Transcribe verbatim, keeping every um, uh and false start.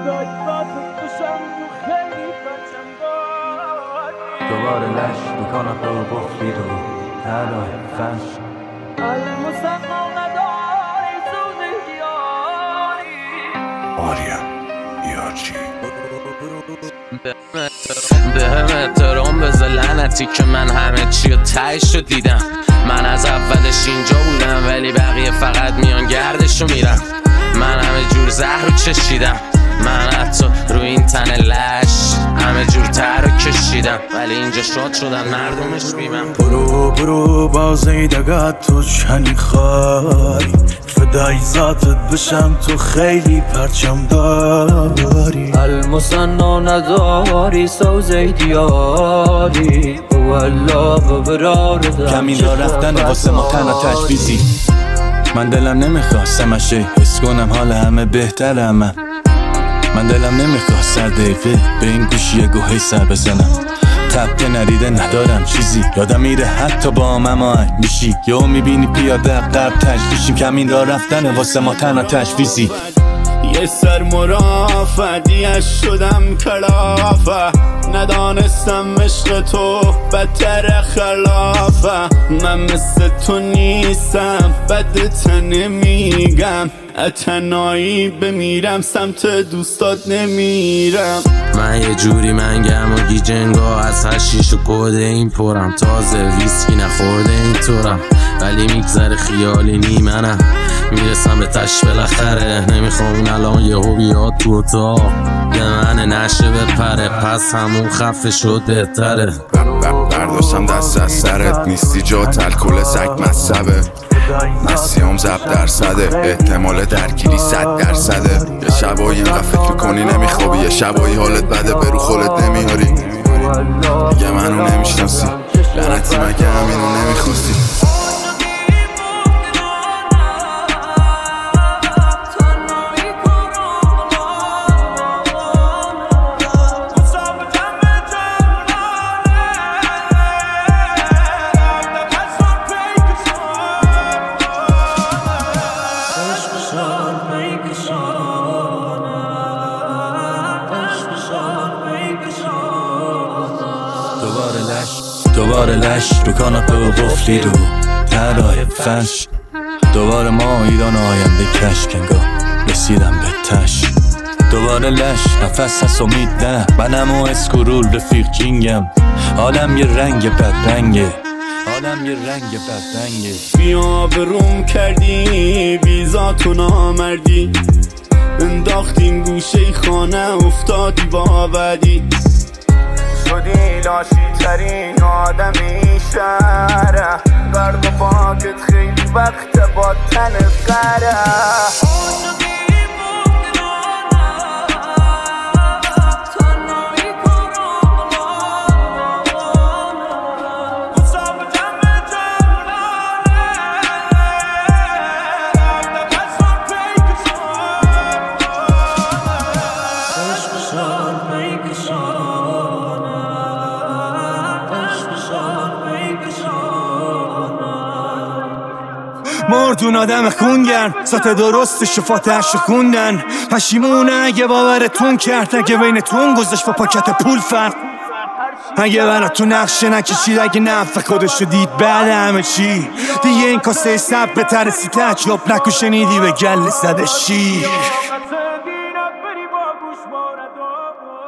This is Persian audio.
دوباره لش تو کاناپه و قفلی رو تلای فش آریا یارچی به هم احترام بذار لعنتی که من همه چی و تهش رو دیدم. من از اولش اینجا بودم ولی بقیه فقط میان گردش رو میرم. من همه جور زهر رو چشیدم، من حتی رو این تن لش همه جور تر رو کشیدم ولی اینجا شاد شدن مردمش بیمم. برو برو بازی دگت تو چنی خواهی فدای ذاتت بشم تو خیلی پرچم داری المصنع نداری سوزه دیاری والله ببرارده کمی را رفتن واسه ما تنها تشویزی. من دلم نمیخواستم اشه حس کنم حال همه بهتره. من من دلم نمیخواست سر دقیقه به این گوشی گوهی سر بزنم. تبته نریده ندارم چیزی یادم میره حتی با هم آهنگ میشی یهو میبینی پیاده قرب تجدیشیم. کمین را رفتن واسه ما تنها تشویزی. یه سر مرافعیش شدم کلافه ندانستم عشق تو بدتر خلافه. من مثل تو نیستم بدت نمیگم اتنایی بمیرم سمت دوستات نمیرم. من یه جوری منگم و گیجنگا از هشیش و کده این پرم. تازه ویسکی نخورده این طورم ولی میگذره خیالی نی منم میرسم به تش بالاخره. نمیخوام اون الان یه هو بیاد تو اتاق به من نشه بپره پس همون خفه شد بهتره. برداشتم دست از سرت نیستی جات الکل سگ مصبه نسیام زب درصده احتمال درگیری صد درصده. یه شبایی اینقدر فکر میکنی نمیخوابی یه شبایی حالت بده برو خولت نمیاری دیگه منو نمیشناسی لعنتی مگه همینو نمیخواستی. دوباره لش دوباره لش رو کاناپه و قفلی رو تلای فش. دوباره ما ایران آینده کشک انگار رسیدم به تش. دوباره لش نفس هست امید نه منم و اسکرول رفیق جینگم. حالم یه رنگ بد رنگه حالم یه رنگ بد رنگه. بیا بروم کردی ویزاتو نامردی انداختیم گوشه خانه افتادی با بدی شدی لاشی ترین آدمی شهره. گرد و پاکت خیلی وقت با تن قره. مردون آدم خونگرم ذات درست شفاتش خوندن پشیمونه اگه باورتون کرد اگه بینتون گذاشت با پاکت پول فرق اگه براتون نقشه نکشید اگه نفع خودشو دید بعد همه چی دیگه این کاسه سب به ترسی تجرب نکو شنیدی به گل زده شیر.